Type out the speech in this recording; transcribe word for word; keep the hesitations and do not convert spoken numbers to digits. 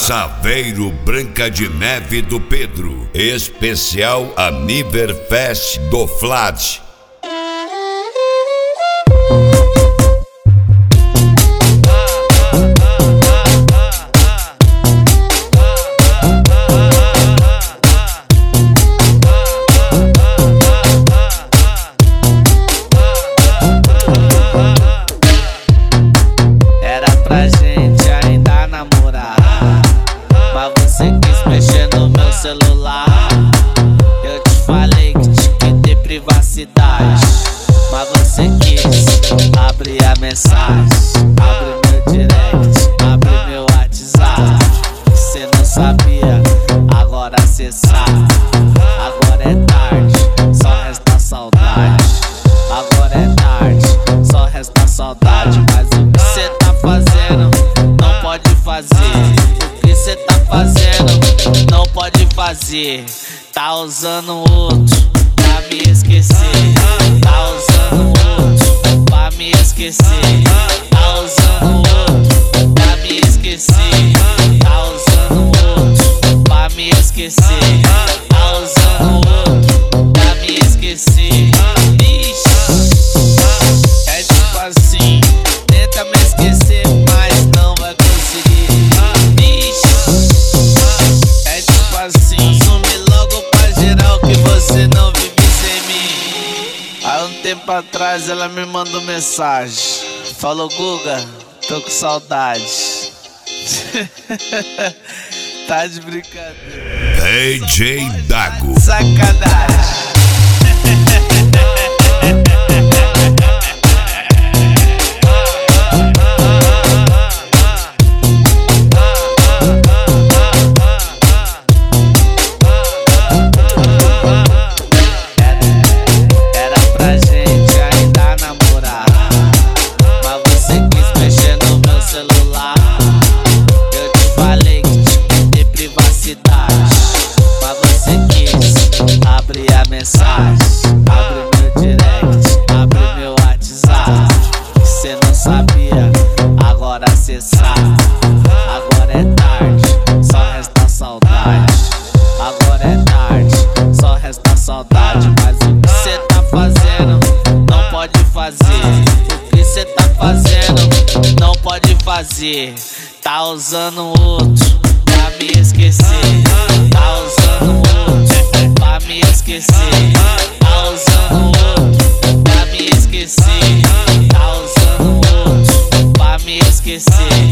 Saveiro Branca de Neve do Pedro. Especial Aniverfest do Flat. Era pra gente ainda namorar, mas você quis mexer no meu celular. Eu te falei que tinha que ter privacidade, mas você quis abrir a mensagem. Abre meu direct, abre meu WhatsApp. Cê não sabia, agora cê sabe. Agora é tarde, só resta saudade. Agora é tarde, só resta saudade. Mas o que cê tá fazendo, não pode fazer. O que cê tá fazendo, não pode fazer. Tá usando outro pra me esquecer. Tá usando outro pra me esquecer. Tá usando outro pra me esquecer. Tá usando outro pra me esquecer. Tá usando outro pra me esquecer. Ixi, é tipo assim, tenta me esquecer, mas não vai conseguir. Ixi, é tipo assim, some logo pra geral que você não vive sem mim. Há um tempo atrás ela me mandou mensagem, falou: Guga, tô com saudade. Tá de brincadeira. D J Dago. Sacanagem. Era pra gente ainda namorar, mas você quis mexer no meu celular. Eu te falei que tinha que ter privacidade, mas você quis abrir a mensagem. Abre meu direct, abre meu WhatsApp. Cê não sabia, agora cê sabe. Agora é tarde, só resta saudade. Agora é tarde, só resta saudade. Mas o que cê tá fazendo, não pode fazer. O que cê tá fazendo, não pode fazer. Tá usando outro pra me esquecer. Tá usando outro pra me esquecer. Tá usando outro pra me esquecer. Tá usando outro pra me esquecer.